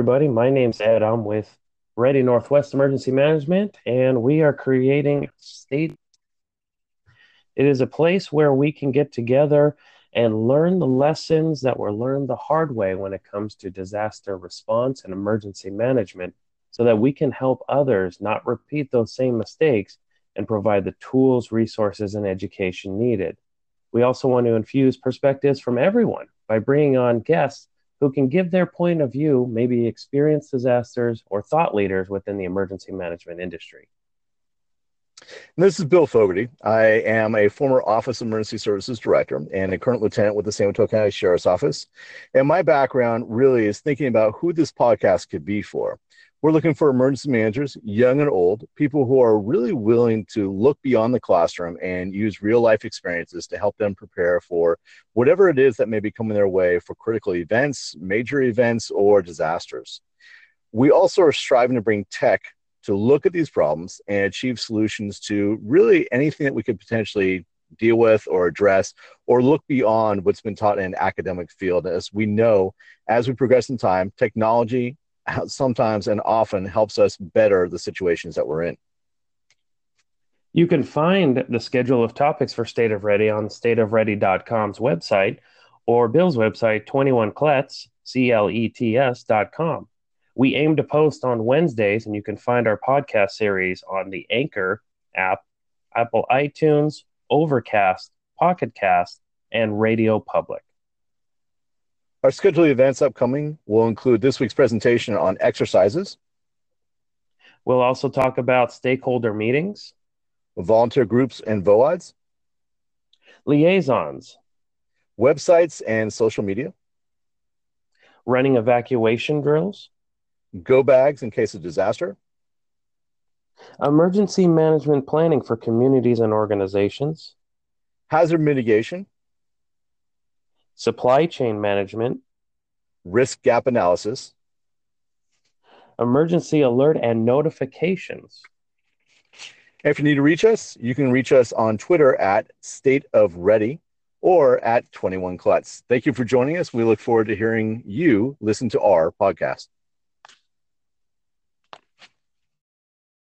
everybody. My name's Ed. I'm with Ready Northwest Emergency Management, and we are creating State. It is a place where we can get together and learn the lessons that were learned the hard way when it comes to disaster response and emergency management, so that we can help others not repeat those same mistakes and provide the tools, resources, and education needed. We also want to infuse perspectives from everyone by bringing on guests who can give their point of view, maybe experienced disasters or thought leaders within the emergency management industry. This is Bill Fogarty. I am a former Office of Emergency Services Director and a current lieutenant with the San Mateo County Sheriff's Office. And my background really is thinking about who this podcast could be for. We're looking for emergency managers, young and old, people who are really willing to look beyond the classroom and use real life experiences to help them prepare for whatever it is that may be coming their way for critical events, major events, or disasters. We also are striving to bring tech to look at these problems and achieve solutions to really anything that we could potentially deal with or address, or look beyond what's been taught in an academic field. As we know, as we progress in time, technology sometimes and often helps us better the situations that we're in. You can find the schedule of topics for State of Ready on stateofready.com's website or Bill's website, 21clets, CLETS.com. We aim to post on Wednesdays, and you can find our podcast series on the Anchor app, Apple iTunes, Overcast, Pocket Cast, and Radio Public. Our scheduled events upcoming will include this week's presentation on exercises. We'll also talk about stakeholder meetings, volunteer groups and VOIDs, liaisons, websites and social media, running evacuation drills, go bags in case of disaster, emergency management planning for communities and organizations, hazard mitigation, supply chain management, risk gap analysis, emergency alert and notifications. If you need to reach us, you can reach us on Twitter at State of Ready or at 21 Klutz. Thank you for joining us. We look forward to hearing you listen to our podcast.